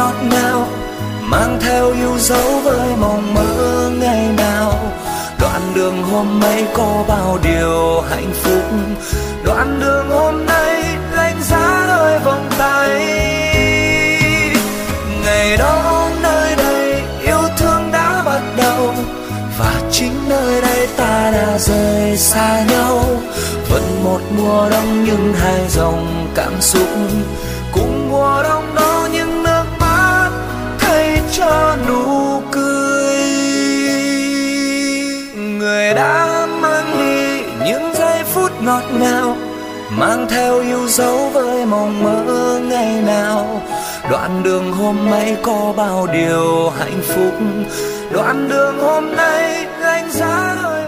ngọt ngào, mang theo yêu dấu với mộng mơ ngày nào. Đoạn đường hôm ấy có bao điều hạnh phúc, đoạn đường hôm nay lạnh giá đôi vòng tay. Ngày đó nơi đây yêu thương đã bắt đầu, và chính nơi đây ta đã rời xa nhau. Vẫn một mùa đông nhưng hai dòng cảm xúc, cùng mùa đông đó những nước mắt thay cho nụ cười. Người đã mang đi những giây phút ngọt ngào, mang theo yêu dấu với mộng mơ ngày nào. Đoạn đường hôm ấy có bao điều hạnh phúc, đoạn đường hôm nay lạnh giá đôi